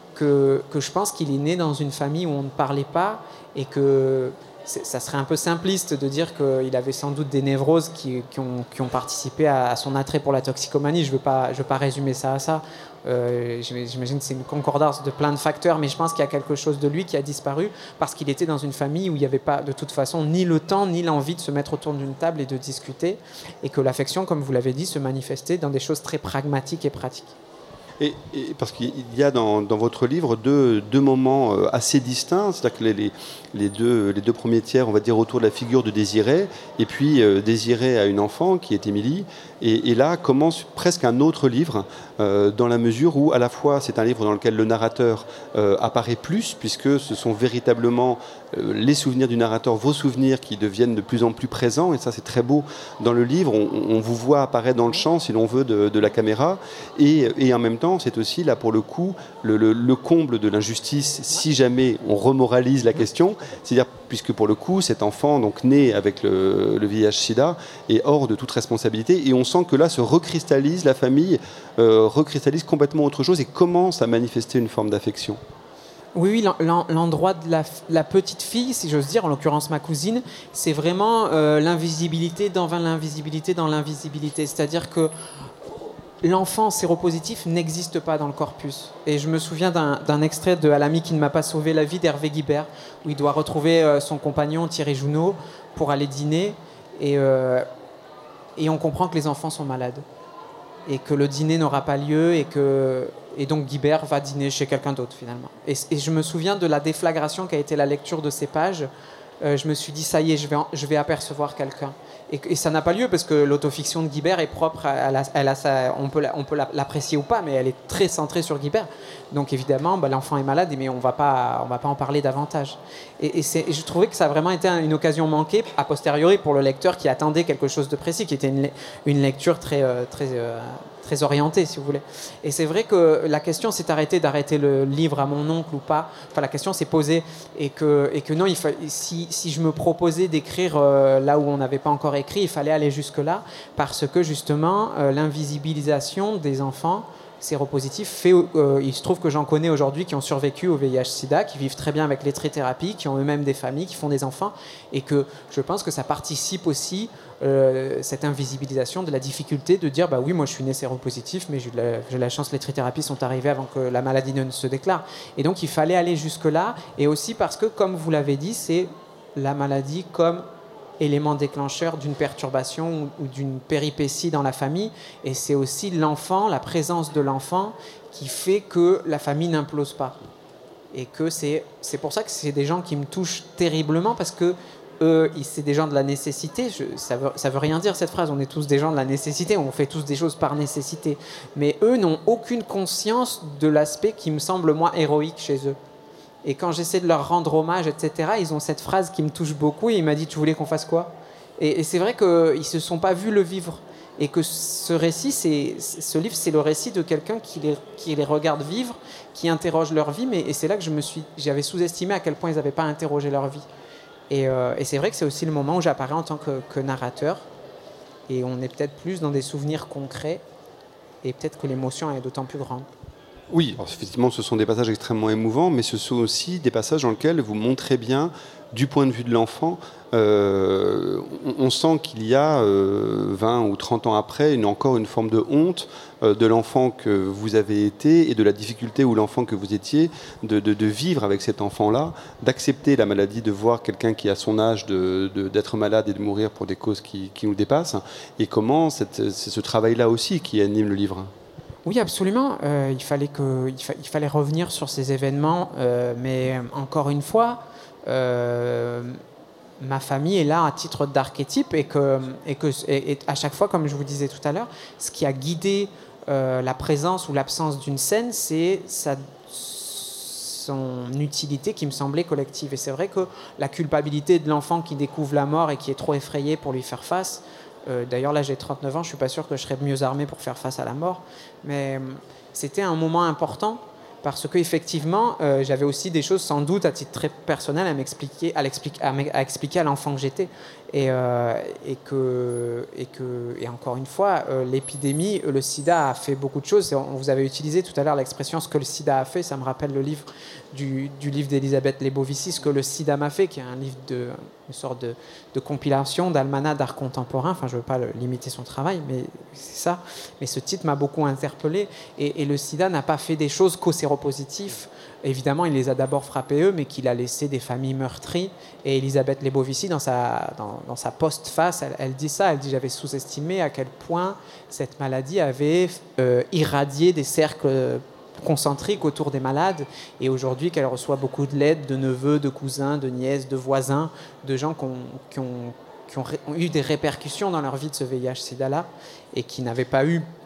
je pense qu'il est né dans une famille où on ne parlait pas, et que ça serait un peu simpliste de dire qu'il avait sans doute des névroses qui ont participé à son attrait pour la toxicomanie. Je veux pas résumer ça à ça. J'imagine que c'est une concordance de plein de facteurs, mais je pense qu'il y a quelque chose de lui qui a disparu parce qu'il était dans une famille où il n'y avait pas de toute façon ni le temps ni l'envie de se mettre autour d'une table et de discuter, et que l'affection, comme vous l'avez dit, se manifestait dans des choses très pragmatiques et pratiques. Parce qu'il y a dans votre livre deux moments assez distincts, c'est-à-dire que les deux premiers tiers, on va dire, autour de la figure de Désiré, et puis Désiré a une enfant qui est Émilie, et là commence presque un autre livre, dans la mesure où à la fois c'est un livre dans lequel le narrateur apparaît plus, puisque ce sont véritablement les souvenirs du narrateur, vos souvenirs qui deviennent de plus en plus présents, et ça c'est très beau dans le livre, on vous voit apparaître dans le champ, si l'on veut, de la caméra, et en même temps c'est aussi là pour le coup le comble de l'injustice si jamais on remoralise la question, c'est-à-dire puisque pour le coup cet enfant donc né avec le VIH/SIDA est hors de toute responsabilité, et on sent que là se recristallise la famille, recristallise complètement autre chose et commence à manifester une forme d'affection. Oui, l'endroit de la petite fille, si j'ose dire, en l'occurrence ma cousine, c'est vraiment l'invisibilité dans l'invisibilité dans l'invisibilité. C'est-à-dire que l'enfant séropositif n'existe pas dans le corpus. Et je me souviens d'un extrait de « À l'ami qui ne m'a pas sauvé la vie » d'Hervé Guibert, où il doit retrouver son compagnon Thierry Jounot pour aller dîner, et on comprend que les enfants sont malades, et que le dîner n'aura pas lieu, et donc Guibert va dîner chez quelqu'un d'autre finalement. Et je me souviens de la déflagration qu'a été la lecture de ces pages. Je me suis dit, ça y est, je vais apercevoir quelqu'un. Et ça n'a pas lieu parce que l'autofiction de Guibert est propre, on peut l'apprécier ou pas, mais elle est très centrée sur Guibert. Donc évidemment, l'enfant est malade, mais on va pas en parler davantage. Et je trouvais que ça a vraiment été une occasion manquée, a posteriori, pour le lecteur qui attendait quelque chose de précis, qui était une lecture très orientée, si vous voulez. Et c'est vrai que la question s'est d'arrêter le livre à mon oncle ou pas. Enfin, la question s'est posée, et que non, si je me proposais d'écrire là où on n'avait pas encore écrit, il fallait aller jusque-là, parce que justement, l'invisibilisation des enfants séropositifs il se trouve que j'en connais aujourd'hui qui ont survécu au VIH/SIDA, qui vivent très bien avec les trithérapie, qui ont eux-mêmes des familles, qui font des enfants, et que je pense que ça participe aussi, cette invisibilisation, de la difficulté de dire oui, moi je suis né séropositif, mais j'ai la chance, les trithérapies sont arrivées avant que la maladie ne se déclare. Et donc il fallait aller jusque-là, et aussi parce que, comme vous l'avez dit, c'est la maladie comme élément déclencheur d'une perturbation ou d'une péripétie dans la famille, et c'est aussi l'enfant, la présence de l'enfant, qui fait que la famille n'implose pas. Et que c'est pour ça que c'est des gens qui me touchent terriblement, parce que c'est des gens de la nécessité. Ça veut rien dire cette phrase, on est tous des gens de la nécessité, on fait tous des choses par nécessité, mais eux n'ont aucune conscience de l'aspect qui me semble, moi, héroïque chez eux. Et quand j'essaie de leur rendre hommage, etc., ils ont cette phrase qui me touche beaucoup, et il m'a dit « Tu voulais qu'on fasse quoi ?» Et c'est vrai qu'ils ne se sont pas vus le vivre, et que ce livre, c'est le récit de quelqu'un qui les regarde vivre, qui interroge leur vie, et c'est là que j'avais sous-estimé à quel point ils n'avaient pas interrogé leur vie. Et c'est vrai que c'est aussi le moment où j'apparais en tant que narrateur, et on est peut-être plus dans des souvenirs concrets, et peut-être que l'émotion est d'autant plus grande. Oui, alors, effectivement, ce sont des passages extrêmement émouvants, mais ce sont aussi des passages dans lesquels vous montrez bien, du point de vue de l'enfant, on sent qu'il y a 20 ou 30 ans après, encore une forme de honte de l'enfant que vous avez été, et de la difficulté où l'enfant que vous étiez, de vivre avec cet enfant-là, d'accepter la maladie, de voir quelqu'un qui a son âge d'être malade et de mourir pour des causes qui nous dépassent, et comment c'est ce travail-là aussi qui anime le livre. Oui, absolument. Il fallait revenir sur ces événements, mais encore une fois, ma famille est là à titre d'archétype, et à chaque fois, comme je vous disais tout à l'heure, ce qui a guidé la présence ou l'absence d'une scène, c'est son utilité qui me semblait collective. Et c'est vrai que la culpabilité de l'enfant qui découvre la mort et qui est trop effrayé pour lui faire face, d'ailleurs là j'ai 39 ans, je ne suis pas sûr que je serais mieux armé pour faire face à la mort, mais c'était un moment important, parce qu'effectivement j'avais aussi des choses, sans doute à titre très personnel, à expliquer à l'enfant que j'étais, et encore une fois, l'épidémie, le sida a fait beaucoup de choses. Vous avez utilisé tout à l'heure l'expression « ce que le sida a fait », ça me rappelle le livre du livre d'Elisabeth Lebovici, ce que le sida m'a fait, qui est un livre une sorte de compilation d'almanach d'art contemporain. Enfin, je ne veux pas limiter son travail, mais c'est ça. Mais ce titre m'a beaucoup interpellé. Et le sida n'a pas fait des choses qu'aux séropositifs. Évidemment, il les a d'abord frappés eux, mais qu'il a laissé des familles meurtries. Et Elisabeth Lebovici, dans sa postface, elle dit ça. Elle dit: j'avais sous-estimé à quel point cette maladie avait irradié des cercles concentrique autour des malades, et aujourd'hui qu'elle reçoit beaucoup de l'aide de neveux, de cousins, de nièces, de voisins, de gens qui ont eu des répercussions dans leur vie de ce VIH-Sida-là et qui n'avaient pas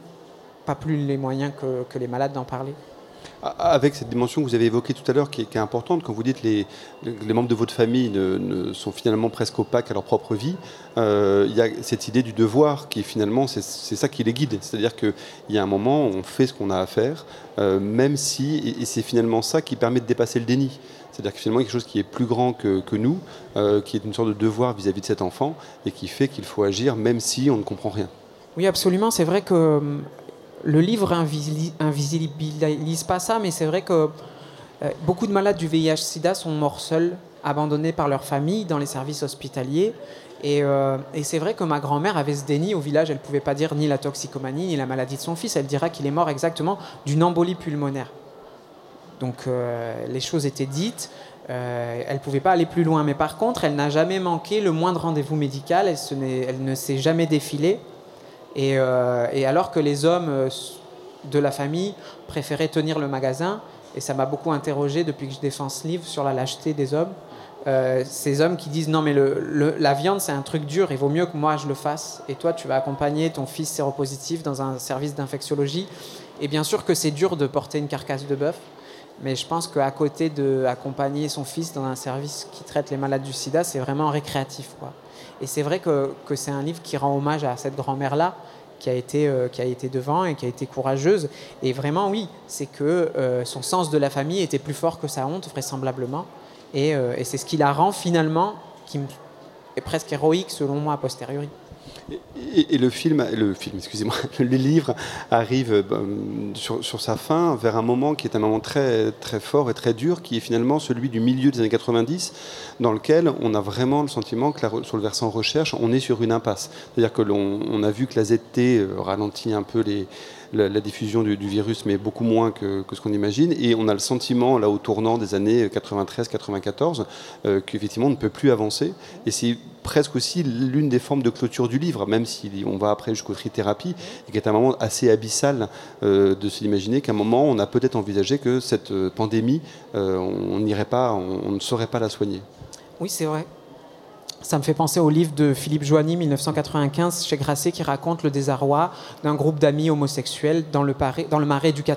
plus les moyens que les malades d'en parler. Avec cette dimension que vous avez évoquée tout à l'heure, qui est importante, quand vous dites les membres de votre famille ne sont finalement presque opaques à leur propre vie, il y a cette idée du devoir qui finalement, c'est ça qui les guide. C'est-à-dire qu'il y a un moment où on fait ce qu'on a à faire, même si, et c'est finalement ça qui permet de dépasser le déni. C'est-à-dire que finalement, il y a quelque chose qui est plus grand que nous, qui est une sorte de devoir vis-à-vis de cet enfant, et qui fait qu'il faut agir même si on ne comprend rien. Oui, absolument. C'est vrai que le livre invisibilise pas ça, mais c'est vrai que beaucoup de malades du VIH-Sida sont morts seuls, abandonnés par leur famille dans les services hospitaliers. Et c'est vrai que ma grand-mère avait ce déni au village. Elle ne pouvait pas dire ni la toxicomanie, ni la maladie de son fils. Elle dira qu'il est mort exactement d'une embolie pulmonaire. Donc les choses étaient dites. Elle ne pouvait pas aller plus loin. Mais par contre, elle n'a jamais manqué le moindre rendez-vous médical. Elle ne s'est jamais défilée. Et alors que les hommes de la famille préféraient tenir le magasin, et ça m'a beaucoup interrogé depuis que je défends ce livre sur la lâcheté des hommes, ces hommes qui disent non mais la viande c'est un truc dur, il vaut mieux que moi je le fasse, et toi tu vas accompagner ton fils séropositif dans un service d'infectiologie. Et bien sûr que c'est dur de porter une carcasse de bœuf, mais je pense qu'à côté d'accompagner son fils dans un service qui traite les malades du sida, c'est vraiment récréatif, quoi. Et c'est vrai que c'est un livre qui rend hommage à cette grand-mère-là, qui a été devant et qui a été courageuse. Et vraiment, oui, c'est que son sens de la famille était plus fort que sa honte, vraisemblablement. Et c'est ce qui la rend finalement, qui est presque héroïque, selon moi, a posteriori. Et le excusez-moi, le livre arrive sur sa fin vers un moment qui est un moment très, très fort et très dur, qui est finalement celui du milieu des années 90, dans lequel on a vraiment le sentiment que sur le versant recherche, on est sur une impasse. C'est-à-dire que on a vu que la ZT ralentit un peu la diffusion du virus, mais beaucoup moins que ce qu'on imagine. Et on a le sentiment, là, au tournant des années 93-94, qu'effectivement, on ne peut plus avancer. Et c'est presque aussi l'une des formes de clôture du livre, même si on va après jusqu'aux trithérapie, et qui est un moment assez abyssal de s'imaginer qu'à un moment, on a peut-être envisagé que cette pandémie, on ne saurait pas la soigner. Oui, c'est vrai. Ça me fait penser au livre de Philippe Joigny, 1995, chez Grasset, qui raconte le désarroi d'un groupe d'amis homosexuels dans le Marais de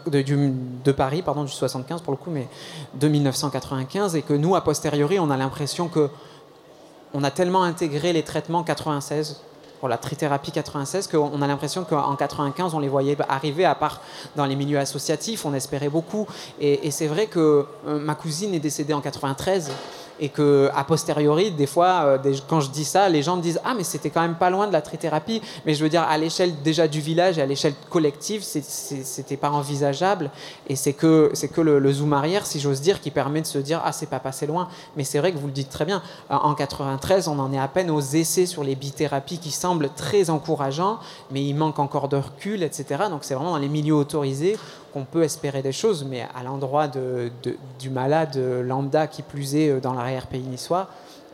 Paris, du 75 pour le coup, mais de 1995, et que nous, a posteriori, on a l'impression qu'on a tellement intégré les traitements 96, pour la trithérapie 96, qu'on a l'impression qu'en 95, on les voyait arriver, à part dans les milieux associatifs, on espérait beaucoup. Et c'est vrai que ma cousine est décédée en 93, et qu'a posteriori, des fois, quand je dis ça, les gens me disent « Ah, mais c'était quand même pas loin de la trithérapie ». Mais je veux dire, à l'échelle déjà du village et à l'échelle collective, c'était pas envisageable. Et c'est que le zoom arrière, si j'ose dire, qui permet de se dire « Ah, c'est pas passé loin ». Mais c'est vrai que vous le dites très bien. En 93, on en est à peine aux essais sur les bithérapies qui semblent très encourageants, mais il manque encore de recul, etc. Donc c'est vraiment dans les milieux autorisés qu'on peut espérer des choses, mais à l'endroit du malade lambda qui plus est dans l'arrière-pays niçois,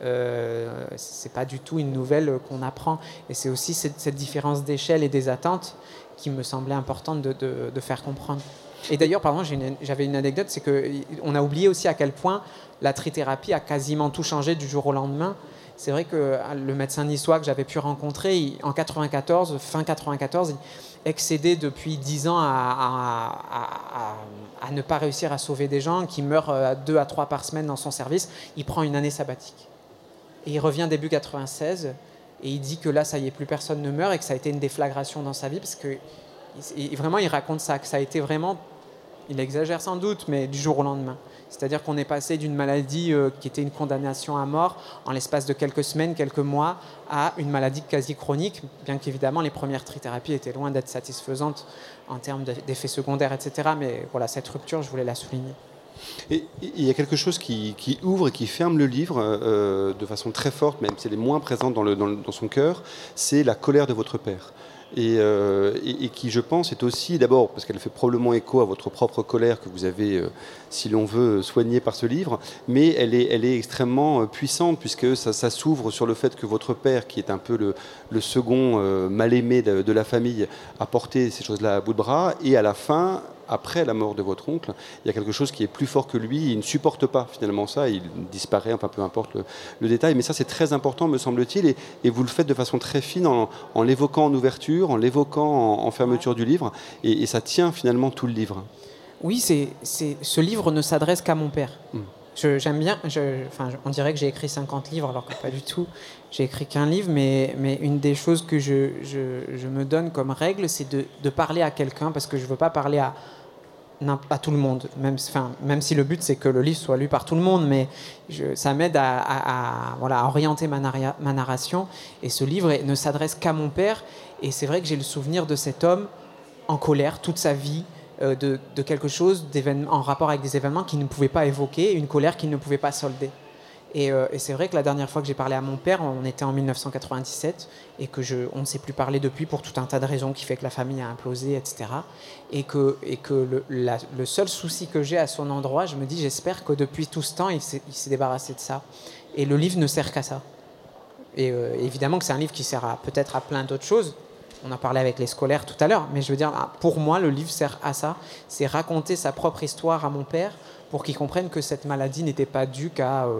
c'est pas du tout une nouvelle qu'on apprend. Et c'est aussi cette différence d'échelle et des attentes qui me semblait importante de faire comprendre. Et d'ailleurs, pardon, j'avais une anecdote, c'est qu'on a oublié aussi à quel point la trithérapie a quasiment tout changé du jour au lendemain. C'est vrai que le médecin niçois que j'avais pu rencontrer, fin 94, excédé depuis 10 ans à ne pas réussir à sauver des gens, qui meurent 2 à 3 par semaine dans son service. Il prend une année sabbatique. Et il revient début 96, et il dit que là, ça y est, plus personne ne meurt, et que ça a été une déflagration dans sa vie, parce que vraiment, il raconte ça, que ça a été vraiment, il exagère sans doute, mais du jour au lendemain. C'est-à-dire qu'on est passé d'une maladie qui était une condamnation à mort en l'espace de quelques semaines, quelques mois, à une maladie quasi chronique, bien qu'évidemment les premières trithérapies étaient loin d'être satisfaisantes en termes d'effets secondaires, etc. Mais voilà, cette rupture, je voulais la souligner. Et il y a quelque chose qui ouvre et qui ferme le livre de façon très forte, même si elle est moins présente dans son cœur, c'est la colère de votre père. Et qui, je pense, est aussi, d'abord, parce qu'elle fait probablement écho à votre propre colère que vous avez, si l'on veut, soignée par ce livre, mais elle est extrêmement puissante, puisque ça s'ouvre sur le fait que votre père, qui est un peu le second mal-aimé de la famille, a porté ces choses-là à bout de bras, et à la fin, après la mort de votre oncle, il y a quelque chose qui est plus fort que lui, il ne supporte pas finalement ça, il disparaît, enfin peu importe le détail, mais ça c'est très important me semble-t-il, et vous le faites de façon très fine en l'évoquant en ouverture, en l'évoquant en fermeture du livre, et ça tient finalement tout le livre. Oui, ce livre ne s'adresse qu'à mon père. J'aime bien, on dirait que j'ai écrit 50 livres, alors que pas du tout. J'ai écrit qu'un livre, mais une des choses que je me donne comme règle, c'est de parler à quelqu'un, parce que je ne veux pas parler à tout le monde, même si le but c'est que le livre soit lu par tout le monde, mais ça m'aide à orienter ma narration, et ce livre ne s'adresse qu'à mon père, et c'est vrai que j'ai le souvenir de cet homme en colère toute sa vie, de quelque chose en rapport avec des événements qu'il ne pouvait pas évoquer, une colère qu'il ne pouvait pas solder. Et c'est vrai que la dernière fois que j'ai parlé à mon père, on était en 1997, et on ne s'est plus parlé depuis pour tout un tas de raisons qui fait que la famille a implosé, etc. Et que le seul souci que j'ai à son endroit, je me dis, j'espère que depuis tout ce temps, il s'est débarrassé de ça. Et le livre ne sert qu'à ça. Et évidemment que c'est un livre qui sert peut-être à plein d'autres choses. On a parlé avec les scolaires tout à l'heure, mais je veux dire, pour moi, le livre sert à ça. C'est raconter sa propre histoire à mon père pour qu'il comprenne que cette maladie n'était pas due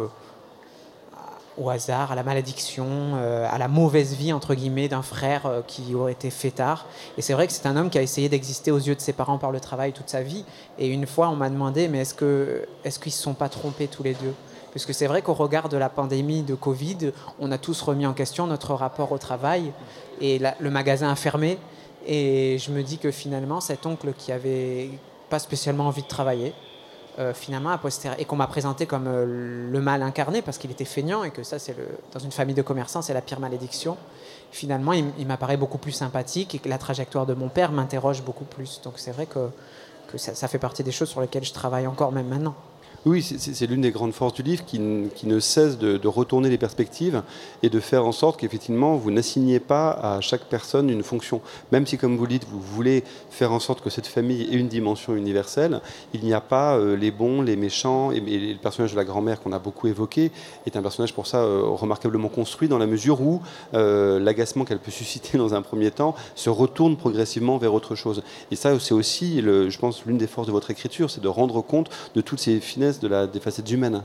au hasard, à la malédiction, à la mauvaise vie, entre guillemets, d'un frère qui aurait été fêtard. Et c'est vrai que c'est un homme qui a essayé d'exister aux yeux de ses parents par le travail toute sa vie. Et une fois, on m'a demandé, mais est-ce qu'ils ne se sont pas trompés tous les deux ? Parce que c'est vrai qu'au regard de la pandémie de Covid, on a tous remis en question notre rapport au travail. Et le magasin a fermé. Et je me dis que finalement, cet oncle qui avait pas spécialement envie de travailler, finalement, et qu'on m'a présenté comme le mal incarné parce qu'il était feignant, et que ça, dans une famille de commerçants, c'est la pire malédiction. Finalement, il m'apparaît beaucoup plus sympathique, et que la trajectoire de mon père m'interroge beaucoup plus. Donc c'est vrai que ça fait partie des choses sur lesquelles je travaille encore même maintenant. Oui, c'est l'une des grandes forces du livre qui ne cesse de retourner les perspectives et de faire en sorte qu'effectivement vous n'assigniez pas à chaque personne une fonction. Même si, comme vous le dites, vous voulez faire en sorte que cette famille ait une dimension universelle, il n'y a pas les bons, les méchants, et le personnage de la grand-mère qu'on a beaucoup évoqué est un personnage pour ça remarquablement construit, dans la mesure où l'agacement qu'elle peut susciter dans un premier temps se retourne progressivement vers autre chose. Et ça, c'est aussi, je pense, l'une des forces de votre écriture, c'est de rendre compte de toutes ces finesses des facettes humaines.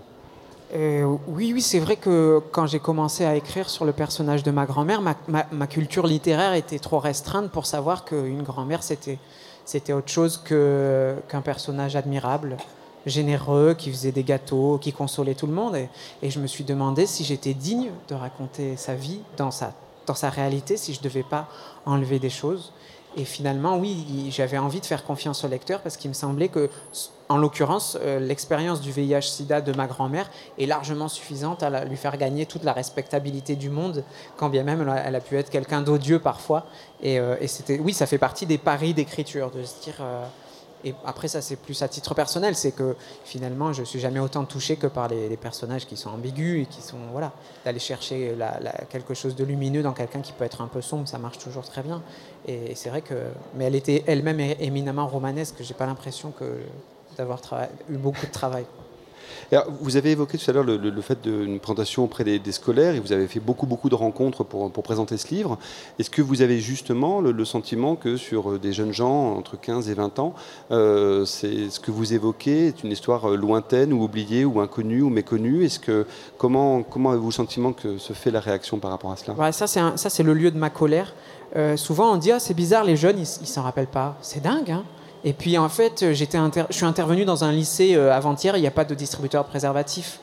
Oui, c'est vrai que quand j'ai commencé à écrire sur le personnage de ma grand-mère, ma culture littéraire était trop restreinte pour savoir qu'une grand-mère, c'était autre chose qu'un personnage admirable, généreux, qui faisait des gâteaux, qui consolait tout le monde. Et je me suis demandé si j'étais digne de raconter sa vie dans sa réalité, si je ne devais pas enlever des choses. Et finalement, oui, j'avais envie de faire confiance au lecteur, parce qu'il me semblait que, en l'occurrence, l'expérience du VIH-Sida de ma grand-mère est largement suffisante à lui faire gagner toute la respectabilité du monde, quand bien même elle a pu être quelqu'un d'odieux parfois. Et oui, ça fait partie des paris d'écriture, de se dire... Et après, ça, c'est plus à titre personnel. C'est que finalement, je ne suis jamais autant touché que par les personnages qui sont ambigus et qui sont... Voilà, d'aller chercher quelque chose de lumineux dans quelqu'un qui peut être un peu sombre, ça marche toujours très bien. Et c'est vrai que... Mais elle était elle-même éminemment romanesque. Je n'ai pas l'impression d'avoir eu beaucoup de travail. Alors, vous avez évoqué tout à l'heure le fait d'une présentation auprès des scolaires, et vous avez fait beaucoup de rencontres pour présenter ce livre. Est-ce que vous avez justement le sentiment que sur des jeunes gens entre 15 et 20 ans, c'est ce que vous évoquez est une histoire lointaine ou oubliée ou inconnue ou méconnue? Comment avez-vous le sentiment que se fait la réaction par rapport à cela? Ouais, ça, c'est le lieu de ma colère. Souvent, on dit « c'est bizarre, les jeunes, ils s'en rappellent pas ». C'est dingue, hein. Et puis en fait, je suis intervenu dans un lycée avant-hier, il n'y a pas de distributeur de préservatifs.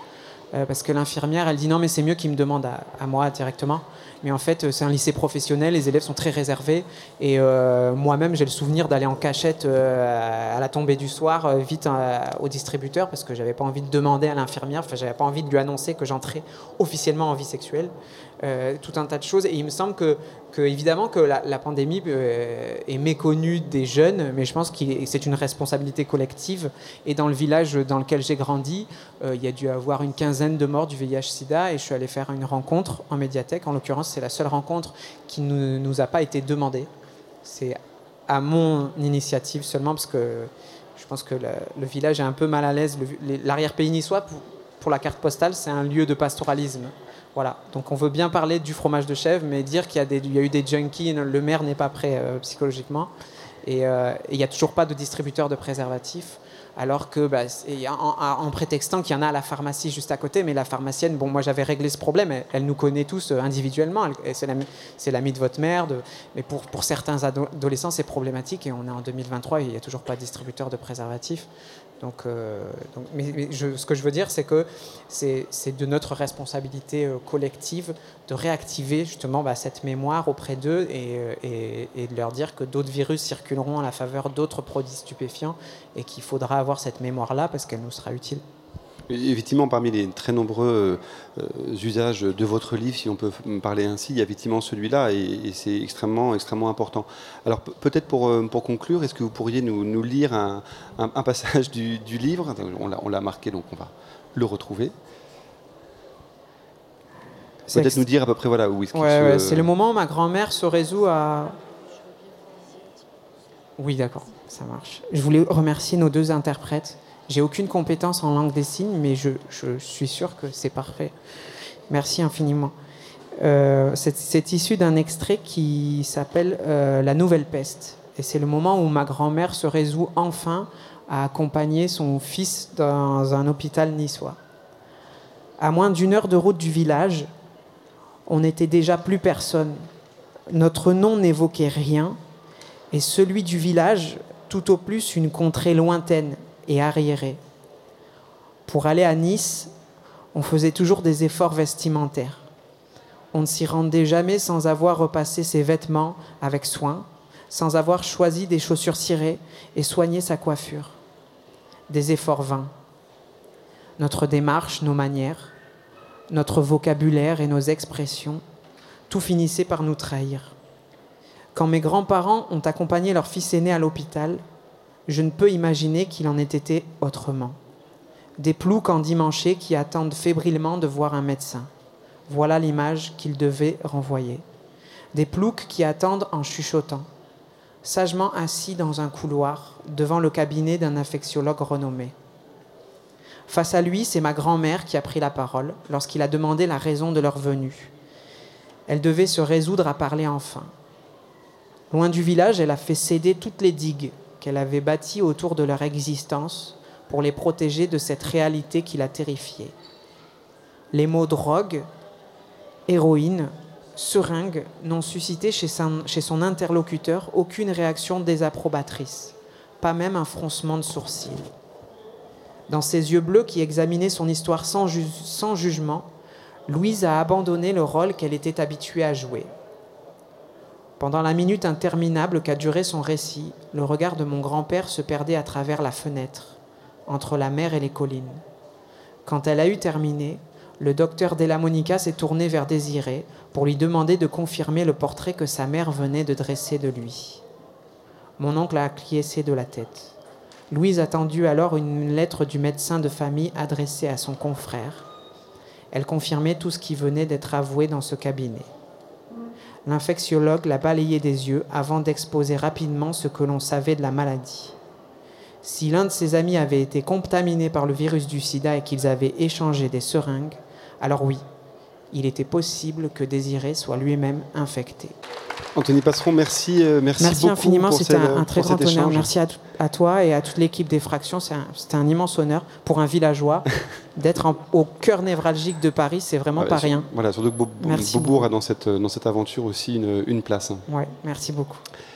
parce que l'infirmière, elle dit non, mais c'est mieux qu'il me demande à moi directement. Mais en fait, c'est un lycée professionnel, les élèves sont très réservés. Et moi-même, j'ai le souvenir d'aller en cachette à la tombée du soir, vite au distributeur, parce que j'avais pas envie de demander à l'infirmière, enfin, j'avais pas envie de lui annoncer que j'entrais officiellement en vie sexuelle. Tout un tas de choses. Et il me semble que évidemment, que la pandémie est méconnue des jeunes, mais je pense que c'est une responsabilité collective. Et dans le village dans lequel j'ai grandi, il y a dû avoir une quinzaine de morts du VIH/SIDA, et je suis allé faire une rencontre en médiathèque. En l'occurrence, c'est la seule rencontre qui ne nous a pas été demandée. C'est à mon initiative seulement, parce que je pense que le village est un peu mal à l'aise. L'arrière-pays niçois, pour la carte postale, c'est un lieu de pastoralisme. Voilà, donc on veut bien parler du fromage de chèvre, mais dire qu'il y a eu des junkies, le maire n'est pas prêt psychologiquement. Et il n'y a toujours pas de distributeur de préservatifs, alors que, en prétextant qu'il y en a à la pharmacie juste à côté, mais la pharmacienne, bon, moi j'avais réglé ce problème, elle nous connaît tous individuellement, c'est l'amie de votre mère, mais pour certains adolescents c'est problématique, et on est en 2023 et il n'y a toujours pas de distributeur de préservatifs. Ce que je veux dire, c'est que c'est de notre responsabilité collective de réactiver justement cette mémoire auprès d'eux et de leur dire que d'autres virus circuleront à la faveur d'autres produits stupéfiants et qu'il faudra avoir cette mémoire-là parce qu'elle nous sera utile. Effectivement, parmi les très nombreux usages de votre livre, si on peut parler ainsi, il y a effectivement celui-là et c'est extrêmement, extrêmement important. Alors peut-être pour conclure, est-ce que vous pourriez nous lire un passage du livre ? On l'a marqué, donc on va le retrouver. Peut-être nous dire à peu près voilà, où est-ce qu'il se... C'est le moment où ma grand-mère se résout à... Oui, d'accord, ça marche. Je voulais remercier nos deux interprètes. J'ai aucune compétence en langue des signes, mais je suis sûr que c'est parfait. Merci infiniment. C'est issu d'un extrait qui s'appelle La Nouvelle Peste. Et c'est le moment où ma grand-mère se résout enfin à accompagner son fils dans un hôpital niçois. À moins d'1 heure de route du village, on n'était déjà plus personne. Notre nom n'évoquait rien, et celui du village, tout au plus une contrée lointaine et arriérée. Pour aller à Nice, on faisait toujours des efforts vestimentaires. On ne s'y rendait jamais sans avoir repassé ses vêtements avec soin, sans avoir choisi des chaussures cirées et soigné sa coiffure. Des efforts vains. Notre démarche, nos manières, notre vocabulaire et nos expressions, tout finissait par nous trahir. Quand mes grands-parents ont accompagné leur fils aîné à l'hôpital, je ne peux imaginer qu'il en ait été autrement. Des ploucs endimanchés qui attendent fébrilement de voir un médecin. Voilà l'image qu'ils devaient renvoyer. Des ploucs qui attendent en chuchotant, sagement assis dans un couloir devant le cabinet d'un infectiologue renommé. Face à lui, c'est ma grand-mère qui a pris la parole lorsqu'il a demandé la raison de leur venue. Elle devait se résoudre à parler enfin. Loin du village, elle a fait céder toutes les digues qu'elle avait bâties autour de leur existence pour les protéger de cette réalité qui la terrifiait. Les mots drogue, héroïne, seringue n'ont suscité chez son interlocuteur aucune réaction désapprobatrice, pas même un froncement de sourcils. Dans ses yeux bleus qui examinaient son histoire sans jugement, Louise a abandonné le rôle qu'elle était habituée à jouer. Pendant la minute interminable qu'a duré son récit, le regard de mon grand-père se perdait à travers la fenêtre, entre la mer et les collines. Quand elle a eu terminé, le docteur Della Monica s'est tourné vers Désiré pour lui demander de confirmer le portrait que sa mère venait de dresser de lui. Mon oncle a acquiescé de la tête. Louise a tendu alors une lettre du médecin de famille adressée à son confrère. Elle confirmait tout ce qui venait d'être avoué dans ce cabinet. L'infectiologue l'a balayé des yeux avant d'exposer rapidement ce que l'on savait de la maladie. Si l'un de ses amis avait été contaminé par le virus du sida et qu'ils avaient échangé des seringues, alors oui, il était possible que Désiré soit lui-même infecté. Anthony Passeron, merci beaucoup infiniment, c'était un très grand honneur. Échange. Merci à toi et à toute l'équipe d'Effraction. C'était un immense honneur pour un villageois d'être au cœur névralgique de Paris. C'est vraiment pas rien. Voilà, surtout que Beaubourg a dans cette aventure aussi une place. Ouais, merci beaucoup.